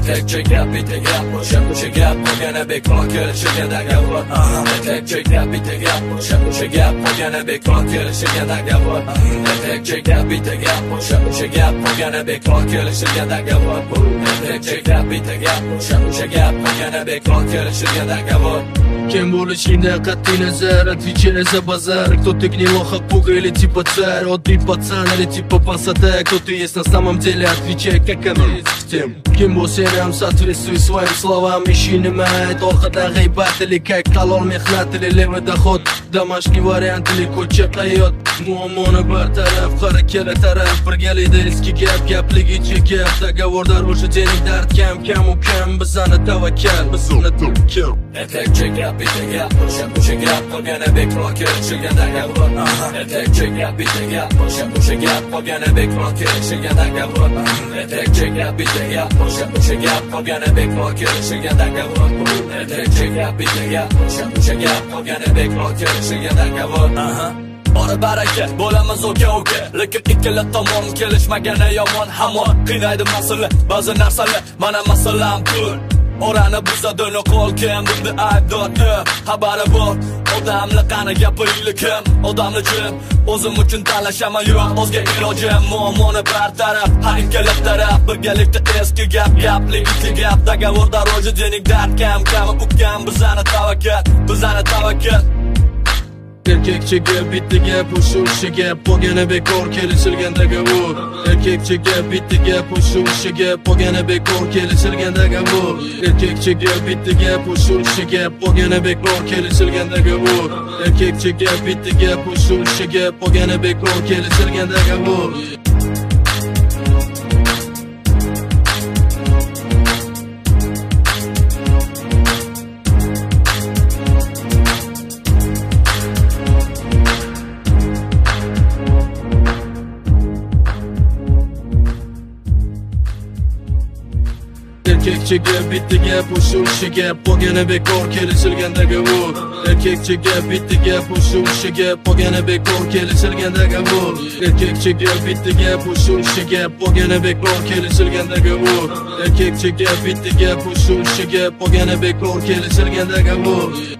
Etekçe gap bitti gap boşa gap Gene bekor kelishiganda gaplar Etekçe gap bitti gap boşa gap Gene bekor kelishiganda gaplar Etekçe gap bitti gap boşa gap Gene bekor kelishiganda gaplar Etekçe gap bitti gap boşa gap Gene bekor kelishiganda gaplar. Кем bo'lishingda qat'iy nazar, отвечай за базар. Кто ты гнилоха, пуга или типа царь, отбей пацан или типа пансата. Кто ты есть на самом деле, отвечай как тем. Кем bo'lsang ham соответствуй своим словам. Ищи nima ayt, orqada g'iybat или как halol mehnat или левый доход. Домашний вариант или ko'cha hayot. Muammoni bartaraf, qara kela taraf. Birgalikda eski gap, gapligicha gap. Договорda ro'sha dening dard kam u kam. Bizani tavakkal, bizni to'kil. Etekçe gap bitti gap boşa gap Gene bekor kelishiganda gaplar Etekçe gap bitti gap boşa gap Gene bekor kelishiganda gaplar Etekçe gap bitti gap boşa gap Gene bekor kelishiganda gaplar Etekçe gap bitti gap boşa gap Gene bekor kelishiganda gaplar. Bora baraka, bo'lamiz oka lekin ikkala tomon kelishmagani yomon hamon. Qiynaydi masala, ba'zi narsalar, mana masalam pul. Orani buzadi qo'l kim, bunda aybdor kim? Xabari bor, odamni qani gapirili kim? Odamni kim? O'zim uchun talashaman yo'q, o'zga ilojim. Muammoni bartaraf, har ikkala taraf birgalikda eski gap, gapligicha gap. Договорda ro'ja dening dard kam u kam. Bizani tavakkal. Erkekçe gap bitti gap o'sha gap bo'lgani bekor kelishilgan dogovor. Erkekçe gap bitti gap o'sha gap bo'lgani bekor kelishilgan dogovor. Erkekçe gap bitti gap o'sha gap bo'lgani bekor kelishilgan dogovor. Erkekçe gap bitti gap o'sha gap bo'lgani bekor kelishilgan dogovor. Erkekçe gap bitti gap o'sha gap bo'lgani bekor kelishilgan dogovor. Erkekçe gap bitti gap o'sha gap bo'lgani bekor kelishilgan dogovor. Erkekçe gap bitti gap o'sha gap bo'lgani bekor kelishilgan dogovor. Erkekçe gap bitti gap o'sha gap bo'lgani bekor kelishilgan dogovor.